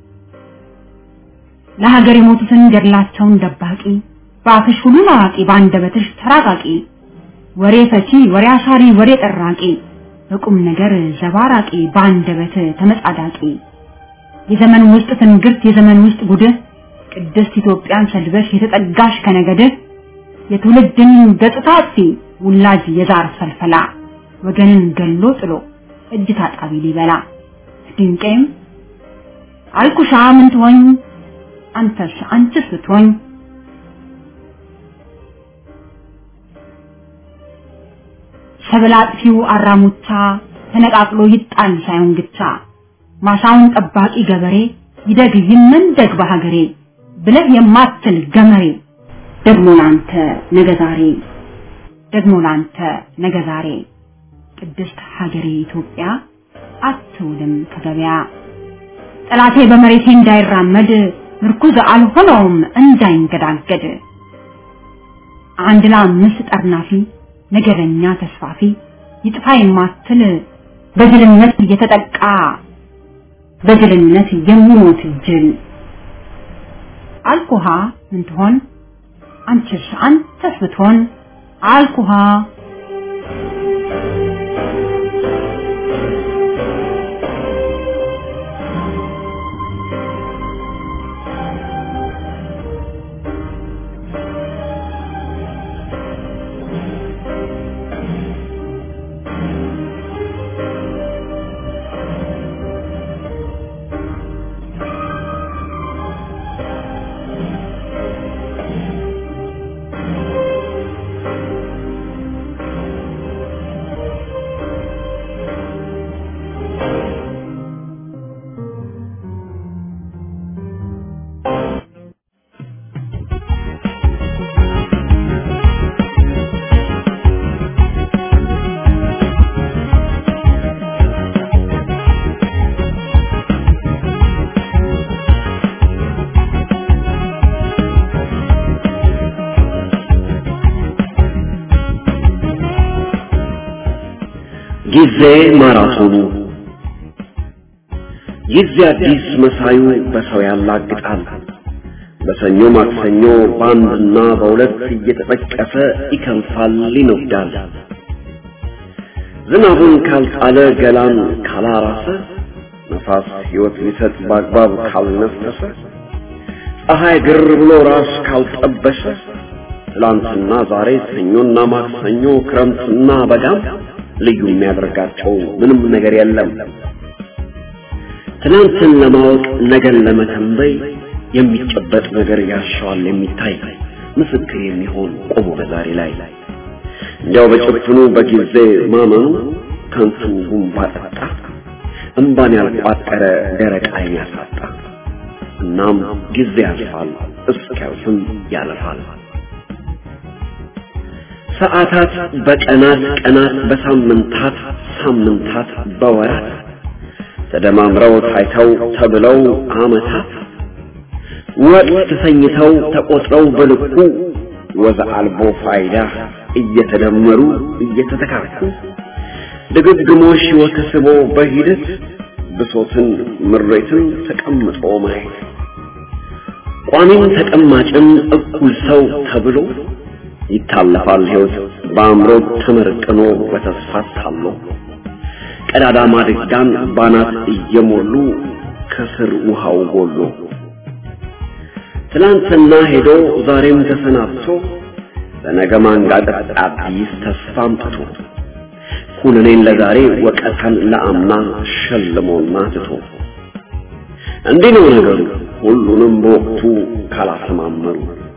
ለሀገር የሞቱትን ገድላቸውን ደባቂ ባፍሽ ሁሉ አዋቂ ባንደበትሽ ተራቃቂ ወሬ ፈቺ ወሬ አሻሪ ወሬ ጠራቂ በቁም ነገር ዘባራቂ ባንደበት ተመጻዳቂ የዘመን ውስጥ ትንግርት የዘመን ውስጥ ጉድ ቅድስት ኢትዮጵያን ሰልበሽ የተጠጋሽ ከነገደ የትውልድን ገጽታቲ ውላጅ የዛር ፈልፈላ ወገንን ገሎ ጥሎ እጅ ታጣቢ ሊበላ ድንቄም አልኩሻ ምን ትሆን አንተስ አንቺስ ብትሆን ሰብላጥፊው አራሙቻ ተነቃቅሎ ይጣል ሳይሆን ግቻ ማሳውን ጠባቂ ገበሬ ይደግ ይመንደግ በሀገሬ ብለህ የማትል ገመሬ ደግሞ ላንተ ነገ ዛሬ ደግሞ ላንተ ነገ ዛሬ ቅድስት ሀገሬ ኢትዮጵያ አትውልም ከገበያ ጠላቴ በመሬቴ እንዳይራመድ ምርኩዝ አልሆነውም እንዳይንገዳገድ አንድ ለአምስት ጠርናፊ ነገረኛ ተስፋፊ ይጥፋ የማትል በጅልነት እየተጠቃ በጅልነት የሚሞት ጅል አልኩሃ ምን ትሆን አንቺስ አንተስ ብትሆን አልኩሃ ጊዜ ማራቶኑ ጊዜ አዲስ መሳዩ በሰው ያላግጣል በሰኞ ማክሰኞ ባንድና በሁለት እየተጠቀሰ ይከንፋል ይነዳል ዝናቡን ካልጣለ ገላን ካላራሰ ነፋስ ህይወት ሊሰጥ ባግባብ ካልነፈሰ ፀሐይ ግር ብሎ ራስ ካልጠበሰ ትላንትና ዛሬ ሰኞና ማክሰኞ ክረምትና በጋም ልዩ የሚያደርጋቸው ምንም ነገር የለም ትናንትን ለማወቅ ነገን ለመተንበይ የሚጨበጥ ነገር ያሻዋል የሚታይ ምስክር የሚሆን ቆሞ በዛሬ ላይ እንዲያው በጭፍኑ በጊዜ ማመኑ ከንቱ ጉንባጣ እንባን ያልቋጠረ ደረቅ አይን ያሳጣ እናም ጊዜ ያልፋል እስኪያልፍም ያልፋል ሰዓታት በቀናት ቀናት በሳምንታት ሳምንታት በወራት ተደማምረው ታይተው ተብለው አመታት ወቅት ተሰኝተው ተቆጥረው በልኩ ወዛ አልቦ ፋይዳ እየተደመሩ እየተተካኩ ድግግሞሽ ወተስቦ በሂደት ብሶትን ምሬትን ተቀምጦ ማየት ቋሚም ተቀማጭም እኩል ሰው ተብሎ ይታለፋል ህይወት በአምሮ ተመርቀኖ በተስፋ ታሎ ቀዳዳ ማድጋን ባናት እየሞሉ ከስር ውሃው ጎሎ ትላንትና ሄዶ ዛሬም ተሰናብቶ በነገ ማንጋጠጥ አዲስ ተስፋ አምጥቶ ኩነኔን ለዛሬ ወቀታን ለአምና ሸልሞና ትቶ እንዲህ ነው ነገሩ ሁሉንም በወቅቱ ካላሰማመሩ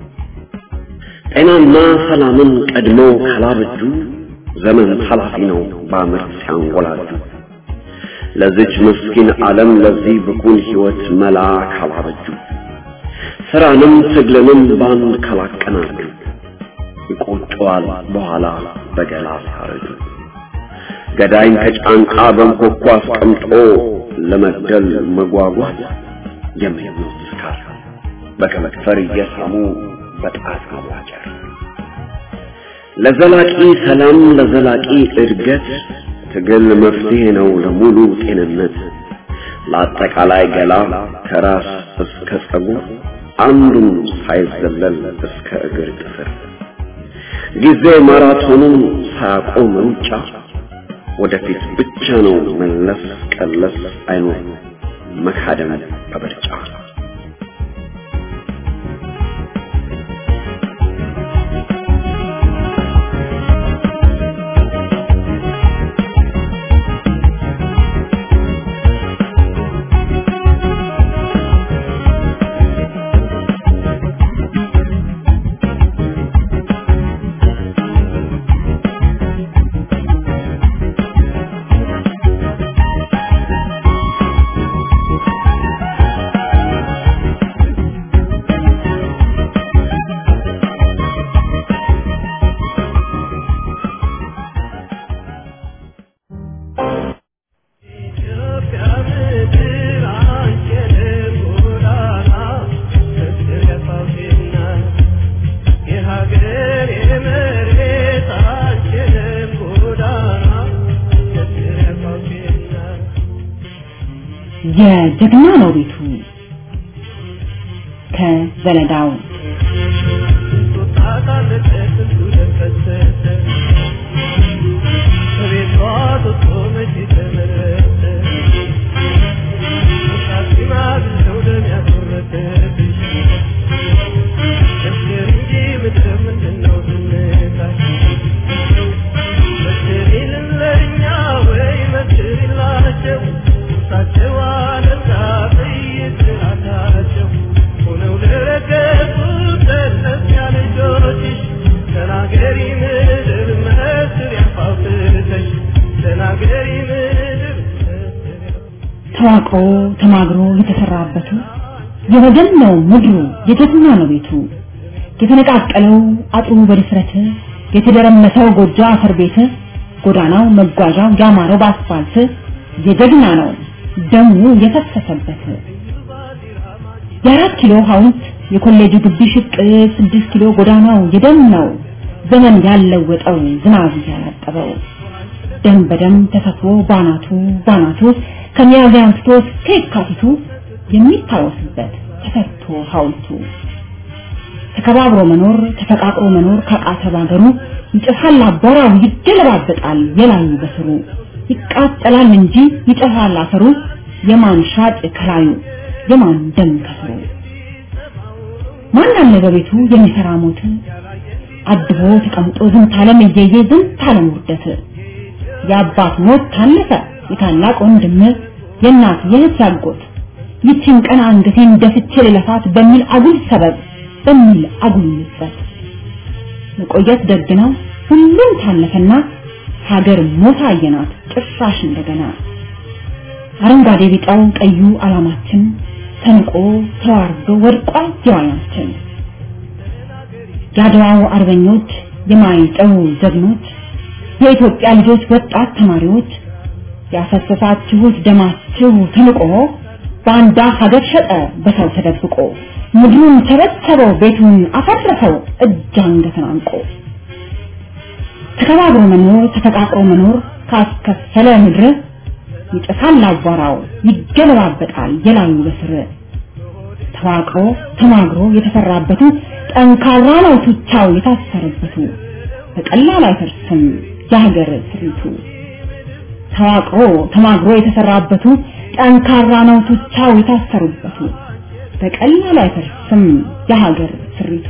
ጤናና ሰላምን ቀድሞ ካላበጁ ዘመን ኃላፊ ነው ባመት ሲያንጎላጁ ለዚች ምስኪን ዓለም ለዚህ ብኩን ሕይወት መላ ካላበጁ ስራንም ትግልንም ባንድ ካላቀናጁ ይቆጨዋል በኋላ በገላ ሳረጁ ገዳይን ከጫንቃ በንኮኳ አስቀምጦ ለመግደል መጓጓት የሚሞት ስካር በከመክፈር እየሳሙ በጣት ማዋጨር ለዘላቂ ሰላም ለዘላቂ እድገት ትግል መፍትሄ ነው ለሙሉ ጤንነት ለአጠቃላይ ገላ ከራስ እስከ ጸጉር አንዱን ሳይዘለል እስከ እግር ጥፍር ጊዜ ማራቶኑን ሳያቆም ሩጫ ወደፊት ብቻ ነው መለስ ቀለስ አይኖር መካደም በበርጫ የጀግና ነው ቤቱ ከዘለዳው ተዋቆ ተማግሮ የተሰራበቱ የወገን ነው ምድሩ የጀግና ነው ቤቱ የተነቃቀለው አጥሩ በድፍረት የተደረመሰው ጎጆ አፈር ቤት ጎዳናው መጓዣው ያማረው በአስፋልት የጀግና ነው ደሙ የፈሰሰበት የአራት ኪሎ ሐውልት የኮሌጁ ግቢ ሽቅ ስድስት ኪሎ ጎዳናው የደም ነው ዘመን ያለወጠው ዝናብ ያላጠበው ደም በደም ተሰፍሮ ባናቱ ባናቱ ከሚያዝያ አንስቶ እስከ የካቲቱ የሚታወስበት ተሰርቶ ሐውልቱ ተከባብሮ መኖር ተፈቃቅሮ መኖር ካቃተ ባገሩ ይጨፋል አቦራው ይደለባበጣል የላዩ በስሩ ይቃጠላል እንጂ ይጨፋል አፈሩ የማን ሻጭ ከላዩ የማን ደም ከስሩ ማን አለ በቤቱ የሚሰራ ሞት አድቦ ተቀምጦ ዝንት ዓለም እየየ ዝንት ዓለም ውርደት የአባት ሞት ታለፈ የታላቅ ወንድም የእናት የእህት ያጎት ይችን ቀን አንገቴን ደፍቼ ለፋት በሚል አጉል ሰበብ በሚል አጉል ልፈት መቆየት ደግነው ሁሉም ታለፈና ሀገር ሞታ አየናት ጭራሽ እንደገና አረንጓዴ ቢጫው ቀዩ አላማችን ተንቆ ተዋርዶ ወድቋል ጀዋናችን ያድዋው አርበኞች የማይጠው ጀግኖች የኢትዮጵያ ልጆች ወጣት ተማሪዎች ያፈሰሳችሁት ደማችሁ ተንቆ ባንዳ ሀገር ሸጠ በሰው ተደብቆ ምድሩን ተበተበው ቤቱን አፈረሰው እጅ አንገትን አንቆ ተከባብሮ መኖር ተፈቃቅሮ መኖር ካስከፈለ ምድር ይጨፋል አቧራው ይገለባበጣል የላዩ በስር ተዋቅሮ ተማግሮ የተፈራበቱ ጠንካራ ነው ቱቻው የታሰረበቱ በቀላል አይፈርስም የሀገር ስሪቱ ተዋቅሮ ተማግሮ የተሰራበቱ ጠንካራ ነው ቱቻው የታሰሩበቱ በቀላሉ አይፈርስም የሀገር ስሪቱ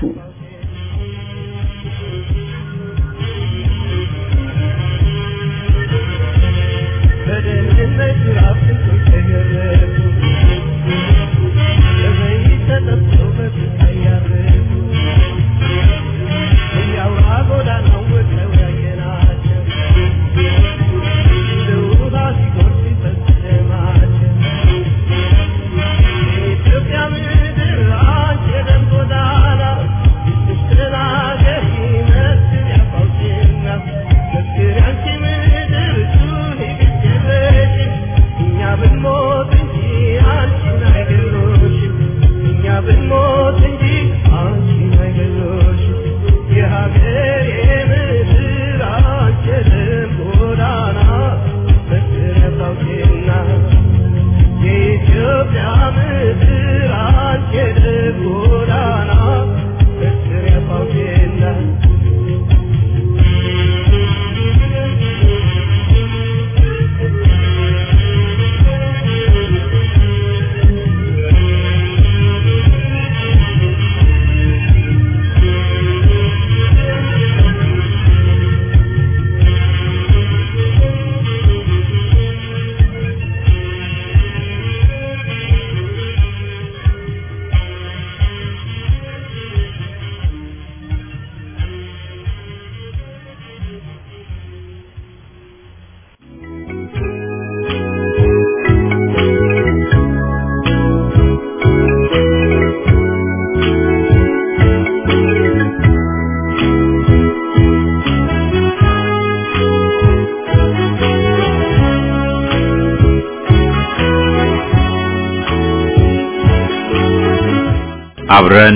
አብረን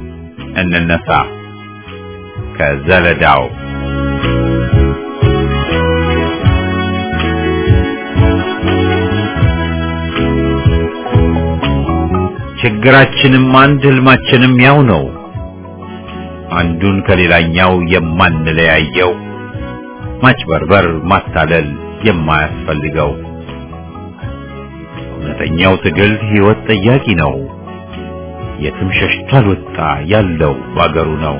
እንነሳ ከዘለዳው ችግራችንም አንድ ህልማችንም ያው ነው አንዱን ከሌላኛው የማንለያየው ማጭበርበር ማታለል የማያስፈልገው እውነተኛው ትግል ህይወት ጠያቂ ነው የትም ሸሽቷል ወጣ ያለው ባገሩ ነው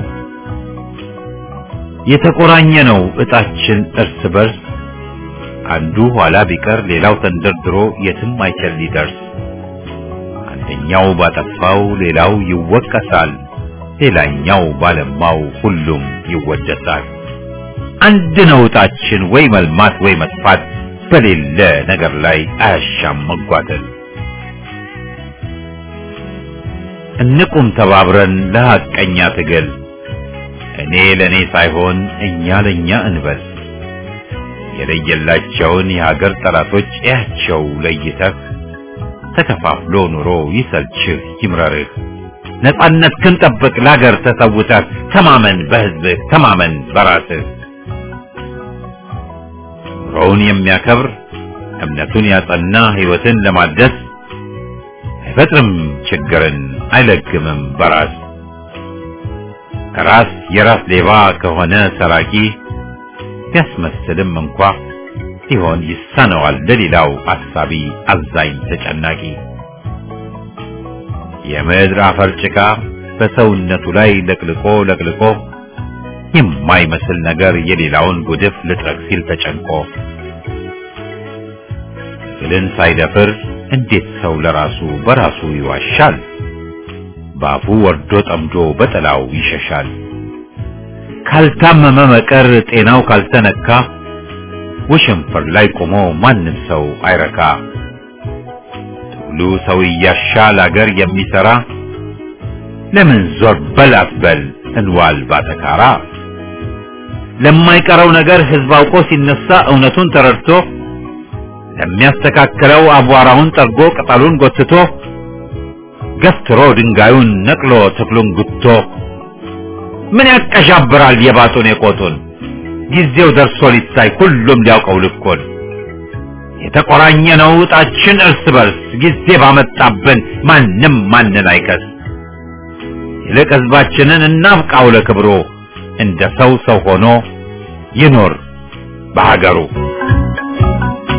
የተቆራኘ ነው እጣችን እርስ በርስ አንዱ ኋላ ቢቀር ሌላው ተንደርድሮ የትም አይችል ሊደርስ አንደኛው ባጠፋው ሌላው ይወቀሳል ሌላኛው ባለማው ሁሉም ይወደሳል አንድ ነው እጣችን ወይ መልማት ወይ መጥፋት በሌለ ነገር ላይ አያሻም መጓተት እንቁም ተባብረን ለሐቀኛ ትግል እኔ ለኔ ሳይሆን እኛ ለኛ እንበል የለየላቸውን የሀገር ጠላቶች ያቸው ለይተህ ተከፋፍሎ ኑሮ ይሰልችህ ይምረርህ ነፃነት ክንጠብቅ ለሀገር ተሰውተህ ተማመን በህዝብህ ተማመን በራስህ ኑሮውን የሚያከብር እምነቱን ያጸና ህይወትን ለማደስ አይፈጥርም ችግርን አይለግምም በራስ ራስ የራስ ሌባ ከሆነ ሰራቂ ያስመስልም እንኳ ሲሆን ይሳነዋል ለሌላው አሳቢ አዛኝ ተጨናቂ የምድር አፈር ጭቃ በሰውነቱ ላይ ለቅልቆ ለቅልቆ የማይመስል ነገር የሌላውን ጉድፍ ልጥረግ ሲል ተጨንቆ ግልን ሳይደፍር እንዴት ሰው ለራሱ በራሱ ይዋሻል ባፉ ወርዶ ጠምዶ በጠላው ይሸሻል ካልታመመ መቀር ጤናው ካልተነካ ወሽንፈር ላይ ቆሞ ማንም ሰው አይረካ ሁሉ ሰው ያሻል አገር የሚሰራ ለምን ዞር በላት በል እንዋል ባተካራ ለማይቀረው ነገር ህዝብ አውቆ ሲነሳ እውነቱን ተረድቶ ለሚያስተካክለው አቧራውን ጠርጎ ቅጠሉን ጎትቶ ገፍትሮ ድንጋዩን ነቅሎ ተክሉን ጉቶ ምን ያቀሻብራል የባጡን የቆጡን ጊዜው ደርሶ ሊታይ ሁሉም ሊያውቀው ልኮን የተቆራኘ ነው ዕጣችን እርስ በርስ ጊዜ ባመጣብን ማንም ማንን አይከስ ይልቅ ህዝባችንን እናብቃው ለክብሩ እንደ ሰው ሰው ሆኖ ይኖር በሀገሩ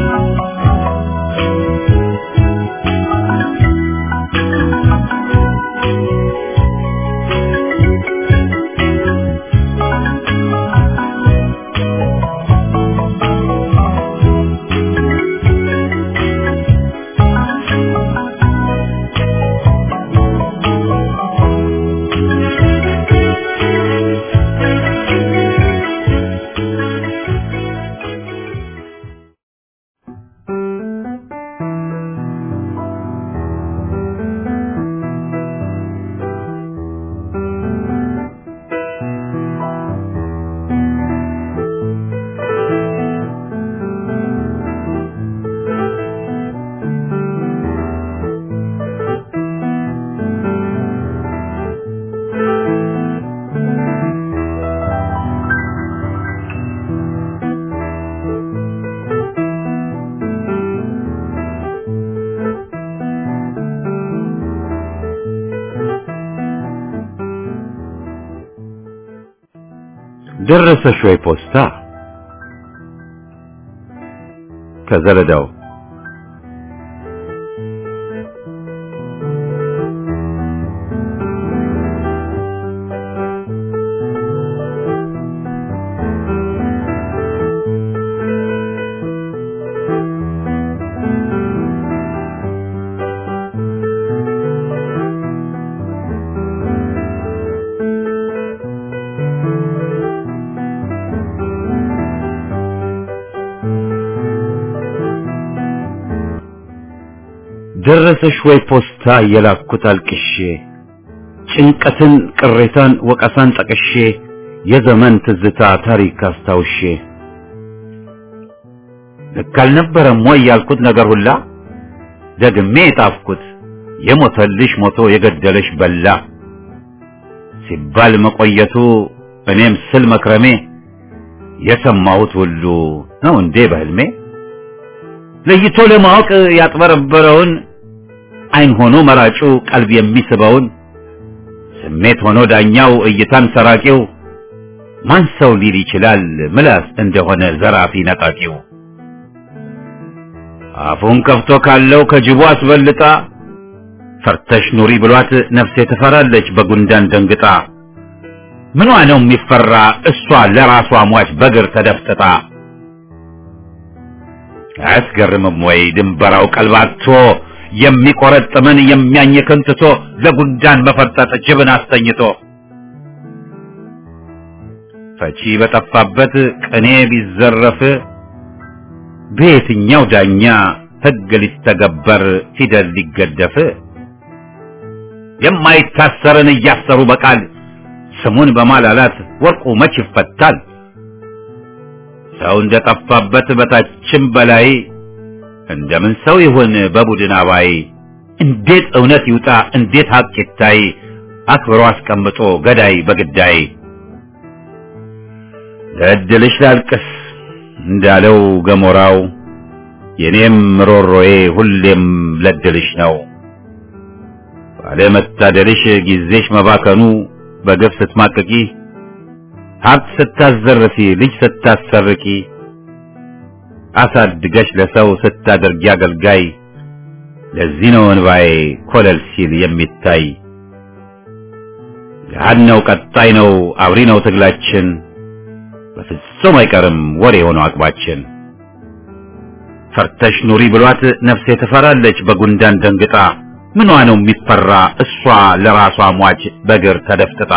ደረሰሽ ወይ ፖስታ? ከዘለዳው ደረሰሽ ወይ ፖስታ የላኩት አልቅሼ ጭንቀትን ቅሬታን ወቀሳን ጠቅሼ የዘመን ትዝታ ታሪክ አስታውሼ ልክ አልነበረም ወይ ያልኩት ነገር ሁላ ደግሜ የጣፍኩት የሞተልሽ ሞቶ የገደለሽ በላ ሲባል መቆየቱ እኔም ስል መክረሜ የሰማሁት ሁሉ ነው እንዴ በህልሜ ለይቶ ለማወቅ ያጥበረበረውን አይን ሆኖ መራጩ ቀልብ የሚስበውን ስሜት ሆኖ ዳኛው እይታን ሰራቂው ማን ሰው ሊል ይችላል ምላስ እንደሆነ ዘራፊ ነጣቂው አፉን ከፍቶ ካለው ከጅቡ አስበልጣ ፈርተሽ ኑሪ ብሏት ነፍሴ ትፈራለች በጉንዳን ደንግጣ ምኗ ነው የሚፈራ እሷ ለራሷ ሟች በግር ተደፍጥጣ አስገርምም ወይ ድንበራው ቀልባቶ የሚቆረጥምን የሚያኝክን ትቶ ለጉንዳን መፈርጠጥ ጅብን አስተኝቶ ፈቺ በጠፋበት ቅኔ ቢዘረፍ በየትኛው ዳኛ ሕግ ሊተገበር ፊደል ሊገደፍ የማይታሰርን እያሰሩ በቃል ስሙን በማላላት ወርቁ መች ይፈታል ሰው እንደጠፋበት በታችም በላይ እንደምን ሰው ይሁን በቡድን አባይ እንዴት እውነት ይውጣ እንዴት ሀቅ ይታይ አክብሮ አስቀምጦ ገዳይ በግዳይ ለድልሽ ላልቅስ እንዳለው ገሞራው የኔም ሮሮዬ ሁሌም ለድልሽ ነው ባለመታደልሽ ጊዜሽ መባከኑ በግፍ ስትማቅቂ ሀብት ስታዘርፊ ልጅ ስታሰርቂ አሳድገሽ ለሰው ስታደርጊ አገልጋይ ለዚህ ነው እንባዬ ኮለል ሲል የሚታይ ገሃድ ነው ቀጣይ ነው አብሪ ነው ትግላችን በፍጹም አይቀርም ወሬ ሆኖ አቅባችን ፈርተሽ ኑሪ ብሏት ነፍሴ ትፈራለች በጉንዳን ደንግጣ ምኗ ነው የሚፈራ እሷ ለራሷ ሟች በግር ተደፍጥጣ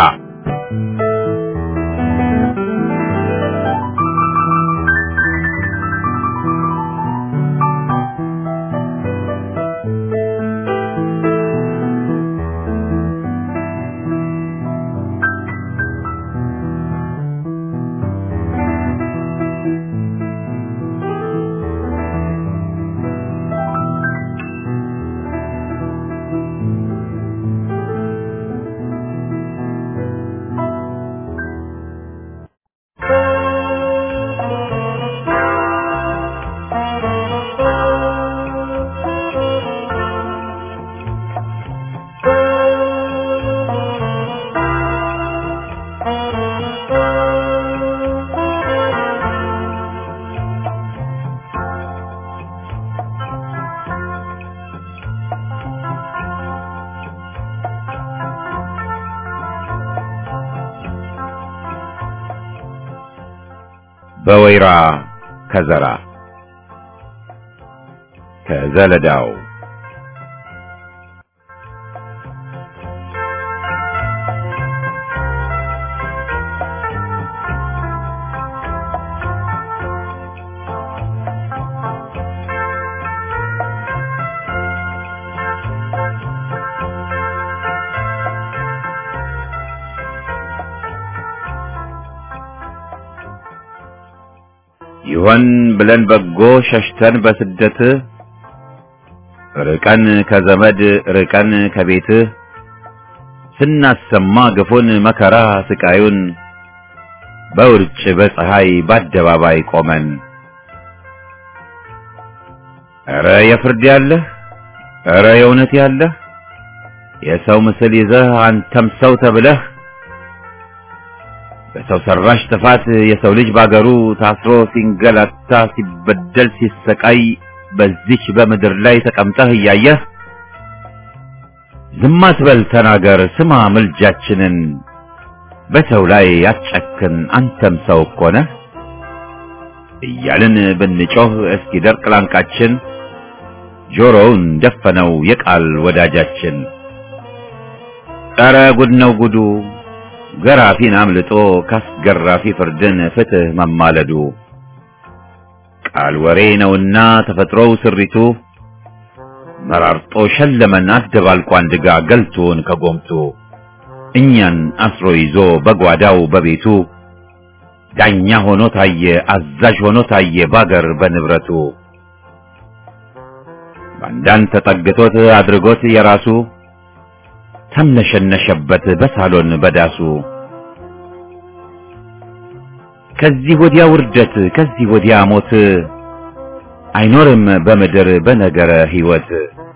በወይራ ከዘራ ከዘለዳው ይሆን ብለን በጎ ሸሽተን በስደት ርቀን ከዘመድ ርቀን ከቤት ስናሰማ ግፉን መከራ ስቃዩን በውርጭ በፀሐይ በአደባባይ ቆመን ኧረ የፍርድ ያለህ ኧረ የእውነት ያለህ የሰው ምስል ይዘህ አንተም ሰው ተብለህ በሰው ሰራሽ ጥፋት የሰው ልጅ ባገሩ ታስሮ ሲንገላታ ሲበደል ሲሰቃይ በዚች በምድር ላይ ተቀምጠህ እያየህ ዝም አትበል ተናገር ስማ ምልጃችንን በሰው ላይ አትጨክን አንተም ሰው እኮ ነህ እያልን ብንጮህ እስኪደርቅ ላንቃችን ጆሮውን ደፈነው የቃል ወዳጃችን ኧረ ጉድ ነው ጉዱ ገራፊን አምልጦ ካስገራፊ ፍርድን ፍትህ መማለዱ ቃል ወሬ ነውና ተፈጥሮው ስሪቱ መራርጦ ሸለመን አደባልቆ አንድጋ ገልቶን ከጎምቱ እኛን አስሮ ይዞ በጓዳው በቤቱ ዳኛ ሆኖ ታየ አዛዥ ሆኖ ታየ ባገር በንብረቱ ባንዳን ተጠግቶት አድርጎት የራሱ ተምነሸነሸበት በሳሎን በዳሱ ከዚህ ወዲያ ውርደት ከዚህ ወዲያ ሞት አይኖርም በምድር በነገረ ሕይወት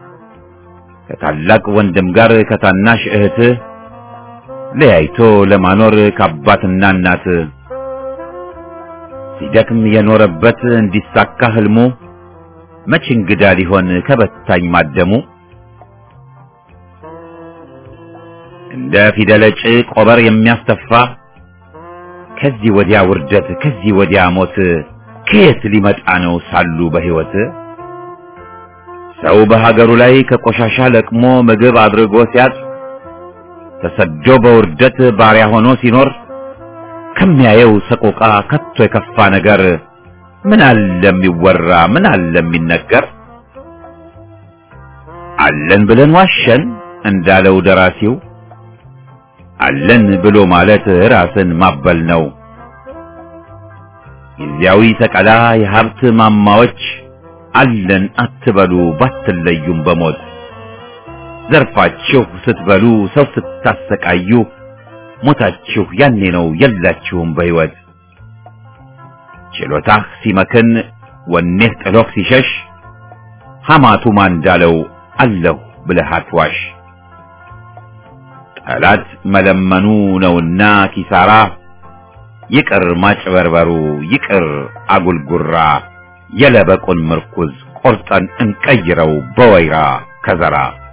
ከታላቅ ወንድም ጋር ከታናሽ እህት ለያይቶ ለማኖር ከአባትና እናት ሲደክም የኖረበት እንዲሳካ ህልሙ መች እንግዳ ሊሆን ከበታኝ ማደሙ እንደ ፊደለጭ ቆበር የሚያስተፋ ከዚህ ወዲያ ውርደት ከዚህ ወዲያ ሞት ከየት ሊመጣ ነው ሳሉ በሕይወት ሰው በሀገሩ ላይ ከቆሻሻ ለቅሞ ምግብ አድርጎ ሲያጥ ተሰዶ በውርደት ባሪያ ሆኖ ሲኖር ከሚያየው ሰቆቃ ከቶ የከፋ ነገር ምን አለ የሚወራ ምን አለ የሚነገር አለን ብለን ዋሸን እንዳለው ደራሲው አለን ብሎ ማለት ራስን ማበል ነው ጊዜያዊ ሰቀላ የሀብት ማማዎች አለን አትበሉ ባትለዩም በሞት ዘርፋችሁ ስትበሉ ሰው ስታሰቃዩ ሞታችሁ ያኔ ነው የላችሁም በሕይወት ችሎታህ ሲመክን ወኔህ ጥሎህ ሲሸሽ ሐማቱ ማንዳለው አለሁ ብለህ አትዋሽ ጠላት መለመኑ ነውና ኪሳራ ይቅር ማጭበርበሩ ይቅር አጉልጉራ የለበቁን ምርኩዝ ቆርጠን እንቀይረው በወይራ ከዘራ